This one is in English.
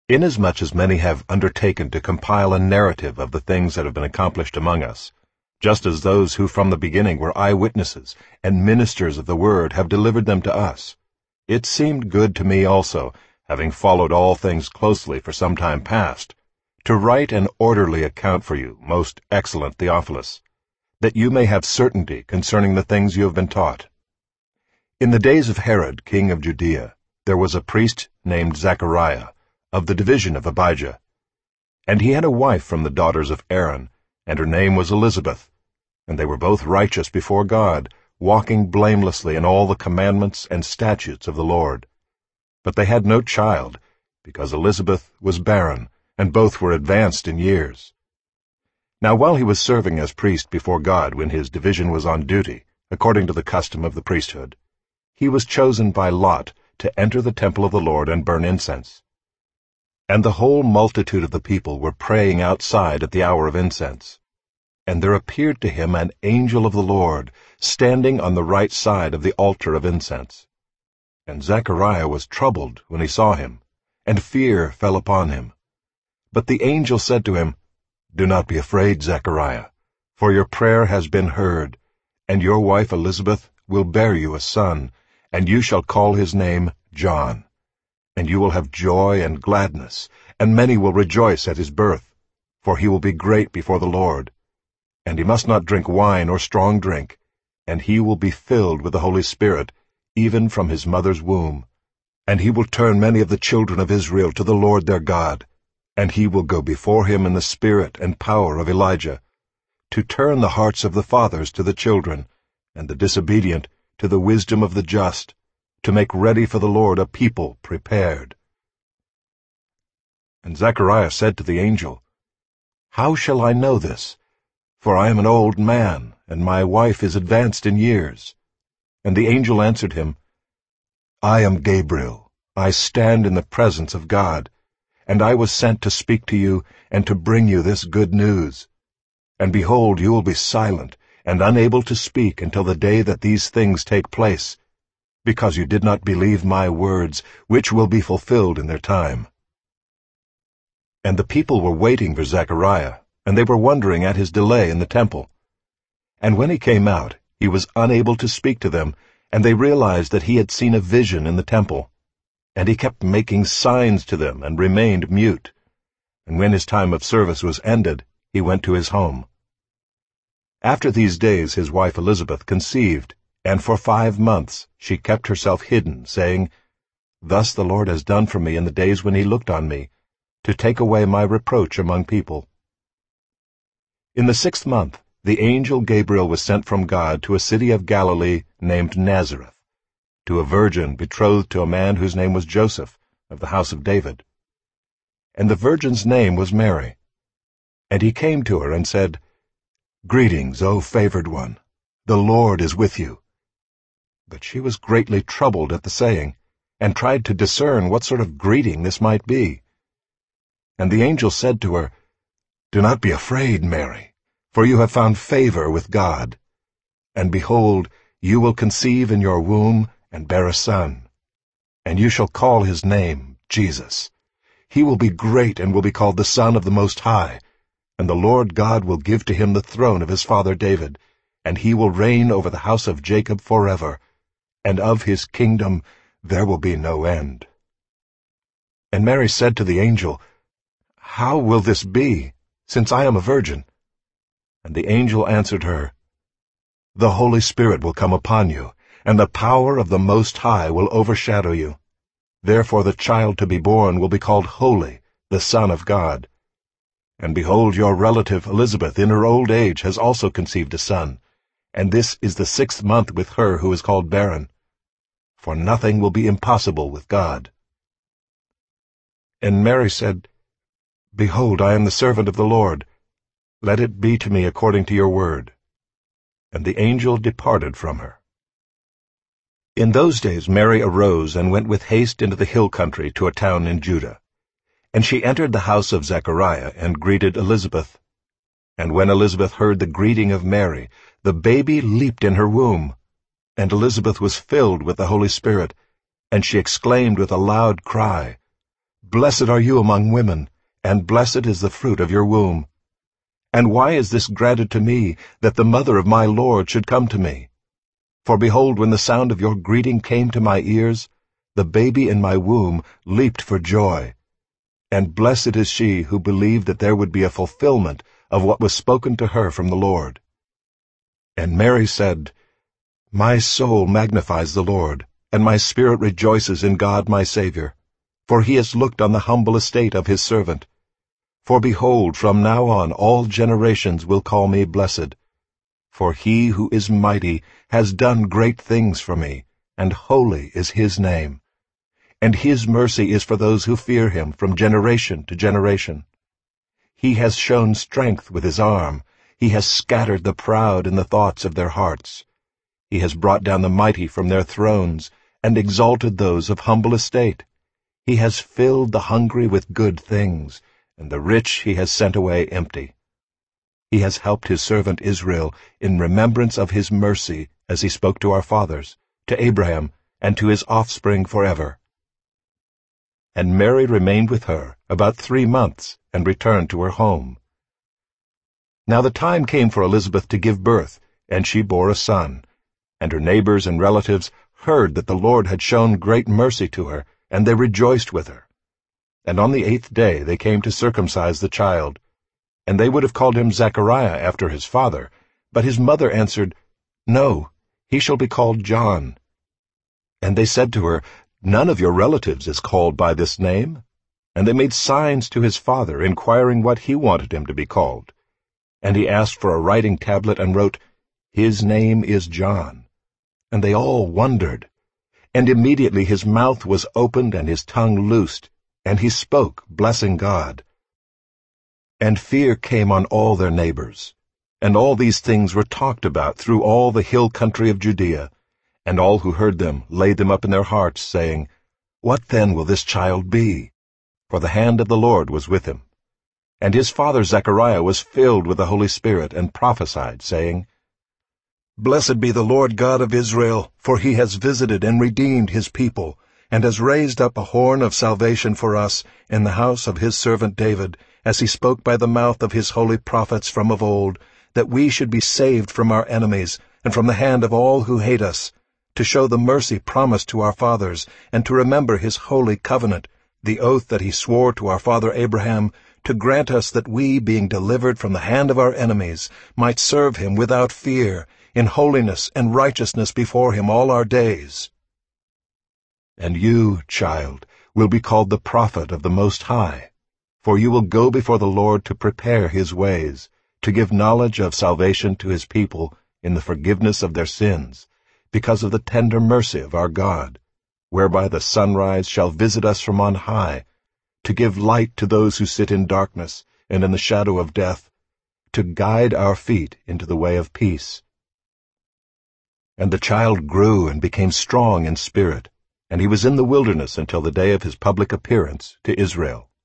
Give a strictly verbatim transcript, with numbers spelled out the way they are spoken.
Inasmuch as many have undertaken to compile a narrative of the things that have been accomplished among us, just as those who from the beginning were eyewitnesses and ministers of the word have delivered them to us, it seemed good to me also, having followed all things closely for some time past, to write an orderly account for you, most excellent Theophilus, that you may have certainty concerning the things you have been taught. In the days of Herod, king of Judea, there was a priest named Zachariah, of the division of Abijah. And he had a wife from the daughters of Aaron, and her name was Elizabeth. And they were both righteous before God, walking blamelessly in all the commandments and statutes of the Lord. But they had no child, because Elizabeth was barren, and both were advanced in years. Now while he was serving as priest before God when his division was on duty, according to the custom of the priesthood, he was chosen by lot to enter the temple of the Lord and burn incense. And the whole multitude of the people were praying outside at the hour of incense. And there appeared to him an angel of the Lord, standing on the right side of the altar of incense. And Zechariah was troubled when he saw him, and fear fell upon him. But the angel said to him, "Do not be afraid, Zechariah, for your prayer has been heard, and your wife Elizabeth will bear you a son, and you shall call his name John. And you will have joy and gladness, and many will rejoice at his birth, for he will be great before the Lord. And he must not drink wine or strong drink, and he will be filled with the Holy Spirit, even from his mother's womb. And he will turn many of the children of Israel to the Lord their God, and he will go before him in the spirit and power of Elijah, to turn the hearts of the fathers to the children, and the disobedient to the wisdom of the just, to make ready for the Lord a people prepared." And Zechariah said to the angel, "How shall I know this? For I am an old man, and my wife is advanced in years." And the angel answered him, "I am Gabriel. I stand in the presence of God, and I was sent to speak to you and to bring you this good news. And behold, you will be silent and unable to speak until the day that these things take place, because you did not believe my words, which will be fulfilled in their time." And the people were waiting for Zechariah, and they were wondering at his delay in the temple. And when he came out, he was unable to speak to them, and they realized that he had seen a vision in the temple. And he kept making signs to them and remained mute. And when his time of service was ended, he went to his home. After these days his wife Elizabeth conceived, and for five months she kept herself hidden, saying, "Thus the Lord has done for me in the days when he looked on me, to take away my reproach among people." In the sixth month the angel Gabriel was sent from God to a city of Galilee named Nazareth, to a virgin betrothed to a man whose name was Joseph, of the house of David. And the virgin's name was Mary. And he came to her and said, "Greetings, O favored one, the Lord is with you." But she was greatly troubled at the saying, and tried to discern what sort of greeting this might be. And the angel said to her, "Do not be afraid, Mary, for you have found favor with God. And behold, you will conceive in your womb and bear a son, and you shall call his name Jesus. He will be great and will be called the Son of the Most High, and the Lord God will give to him the throne of his father David, and he will reign over the house of Jacob forever, and of his kingdom there will be no end." And Mary said to the angel, "How will this be, since I am a virgin?" And the angel answered her, "The Holy Spirit will come upon you, and the power of the Most High will overshadow you. Therefore the child to be born will be called Holy, the Son of God. And behold, your relative Elizabeth in her old age has also conceived a son, and this is the sixth month with her who is called barren. For nothing will be impossible with God." And Mary said, "Behold, I am the servant of the Lord. Let it be to me according to your word." And the angel departed from her. In those days Mary arose and went with haste into the hill country to a town in Judah. And she entered the house of Zechariah and greeted Elizabeth. And when Elizabeth heard the greeting of Mary, the baby leaped in her womb. And Elizabeth was filled with the Holy Spirit, and she exclaimed with a loud cry, Blessed are you among women, and blessed is the fruit of your womb. And why is this granted to me, that the mother of my Lord should come to me? For behold, when the sound of your greeting came to my ears, the baby in my womb leaped for joy. And blessed is she who believed that there would be a fulfillment of what was spoken to her from the Lord. And Mary said, My soul magnifies the Lord, and my spirit rejoices in God my Savior, for he has looked on the humble estate of his servant. For behold, from now on all generations will call me blessed. For he who is mighty has done great things for me, and holy is his name. And his mercy is for those who fear him from generation to generation. He has shown strength with his arm. He has scattered the proud in the thoughts of their hearts. He has brought down the mighty from their thrones, and exalted those of humble estate. He has filled the hungry with good things, and the rich he has sent away empty. He has helped his servant Israel in remembrance of his mercy, as he spoke to our fathers, to Abraham, and to his offspring forever. And Mary remained with her about three months, and returned to her home. Now the time came for Elizabeth to give birth, and she bore a son. And her neighbors and relatives heard that the Lord had shown great mercy to her, and they rejoiced with her. And on the eighth day they came to circumcise the child. And they would have called him Zechariah after his father, but his mother answered, No, he shall be called John. And they said to her, None of your relatives is called by this name. And they made signs to his father, inquiring what he wanted him to be called. And he asked for a writing tablet, and wrote, His name is John. And they all wondered. And immediately his mouth was opened and his tongue loosed, and he spoke, blessing God. And fear came on all their neighbors. And all these things were talked about through all the hill country of Judea. And all who heard them laid them up in their hearts, saying, What then will this child be? For the hand of the Lord was with him. And his father Zechariah was filled with the Holy Spirit, and prophesied, saying, Blessed be the Lord God of Israel, for he has visited and redeemed his people, and has raised up a horn of salvation for us in the house of his servant David, as he spoke by the mouth of his holy prophets from of old, that we should be saved from our enemies, and from the hand of all who hate us, to show the mercy promised to our fathers, and to remember his holy covenant, the oath that he swore to our father Abraham, to grant us that we, being delivered from the hand of our enemies, might serve him without fear, in holiness and righteousness before him all our days. And you, child, will be called the prophet of the Most High, for you will go before the Lord to prepare his ways, to give knowledge of salvation to his people in the forgiveness of their sins, because of the tender mercy of our God, whereby the sunrise shall visit us from on high, to give light to those who sit in darkness and in the shadow of death, to guide our feet into the way of peace. And the child grew and became strong in spirit, and he was in the wilderness until the day of his public appearance to Israel.